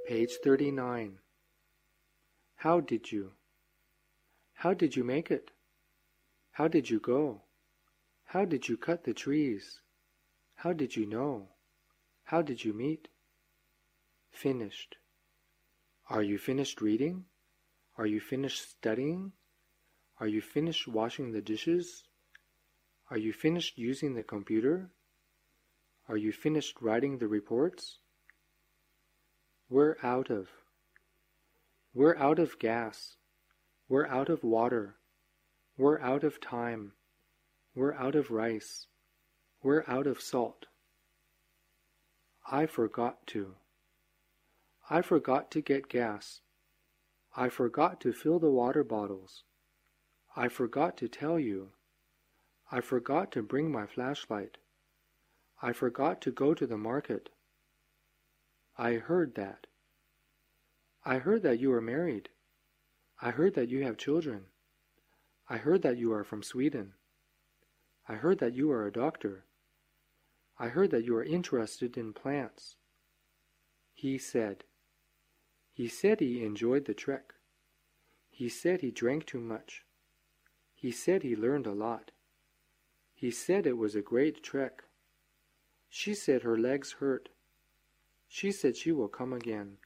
Page 39. How did you? How did you make it? How did you go? How did you cut the trees? How did you know? How did you meet? Finished. Are you finished reading? Are you finished studying? Are you finished washing the dishes? Are you finished using the computer? Are you finished writing the reports? We're out of. We're out of gas. We're out of water. We're out of time. We're out of rice. We're out of salt. I forgot to. I forgot to get gas. I forgot to fill the water bottles. I forgot to tell you. I forgot to bring my flashlight. I forgot to go to the market. I heard that. I heard that you are married. I heard that you have children. I heard that you are from Sweden. I heard that you are a doctor. I heard that you are interested in plants. He said. He said he enjoyed the trek. He said he drank too much. He said he learned a lot. He said it was a great trek. She said her legs hurt. She said she will come again.